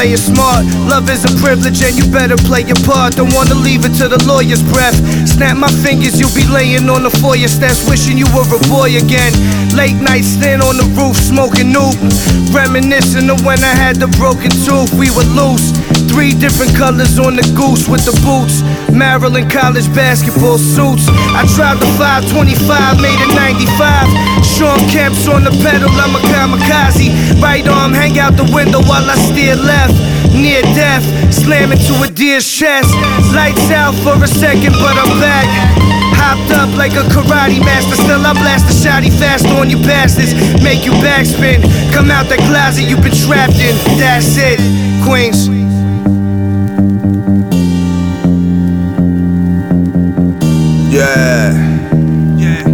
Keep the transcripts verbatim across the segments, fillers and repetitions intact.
play it smart. Love is a privilege and you better play your part. Don't wanna leave it to the lawyer's breath. Snap my fingers, you'll be laying on the foyer steps, wishing you were a boy again. Late night stand on the roof, smoking noob, reminiscing of when I had the broken tooth. We were loose, three different colors on the goose with the boots. Maryland college basketball suits. I tried the five twenty-five, made it ninety-five. Sean Kemp's on the pedal, I'm a kamikaze. Right arm hang out the window while I steer left. Near death, slam into a deer's chest. Lights out for a second, but I'm back. Hopped up like a karate master. Still I blast the shotty fast on you bastards. Make you backspin. Come out that closet you've been trapped in. That's it, Queens. Yeah. Yeah.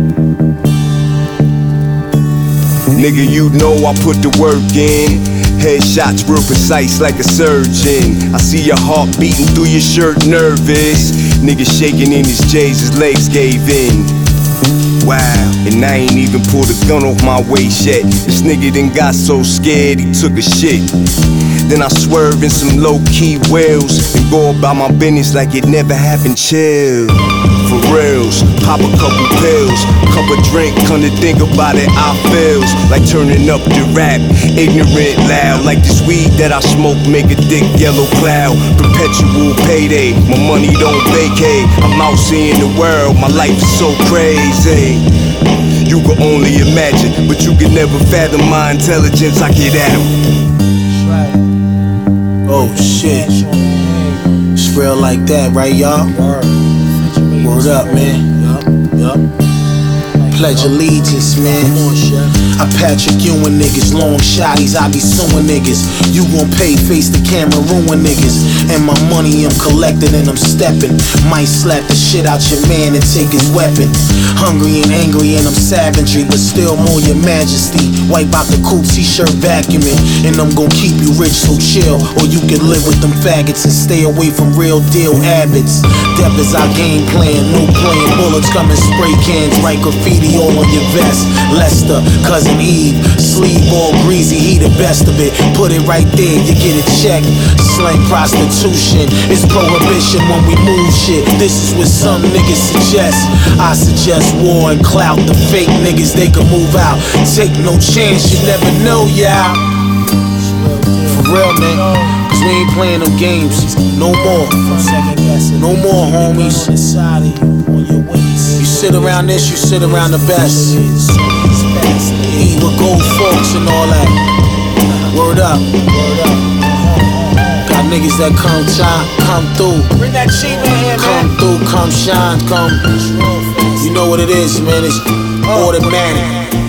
Nigga, you know I put the work in. Headshots real precise like a surgeon. I see your heart beating through your shirt, nervous. Nigga shaking in his J's, his legs gave in. Wow, and I ain't even pulled a gun off my waist yet. This nigga done got so scared he took a shit. Then I swerve in some low-key wheels and go about my business like it never happened. Chill, for reals. Pop a couple pills, cup of drink, come to think about it, I feels like turning up the rap, ignorant, loud. Like this weed that I smoke make a thick yellow cloud. Perpetual payday, my money don't vacate. I'm out seeing the world, my life is so crazy. You can only imagine, but you can never fathom my intelligence. I get at 'em. Oh shit, it's real like that, right y'all? Word up, man. Yup, yup. Pledge allegiance, man. I Patrick Ewing niggas, long shotties, I be suing niggas. You gon' pay, face the camera, ruin niggas. And my money I'm collecting and I'm stepping. Might slap the shit out your man and take his weapon. Hungry and angry and I'm savagery, but still more your majesty. Wipe out the coupe, t-shirt vacuuming. And I'm gon' keep you rich, so chill. Or you can live with them faggots and stay away from real deal habits. Death is our game plan, no playing. Bullets come in spray cans, write graffiti all on your vest. Lester, cousin Eve, sleeve all greasy, he the best of it. Put it right there, you get it checked. Slang prostitution, it's prohibition when we move shit. This is what some niggas suggest. I suggest war and clout. The fake niggas, they can move out. Take no chance, you never know, y'all. For real, man, cause we ain't playing them games no more. No more, homies. You sit around this, you sit around the best. Eat with gold forks and all that. Word up. Got niggas that come shine, come through. Bring that cheap in here, man. Come through, come shine, come. You know what it is, man. It's automatic.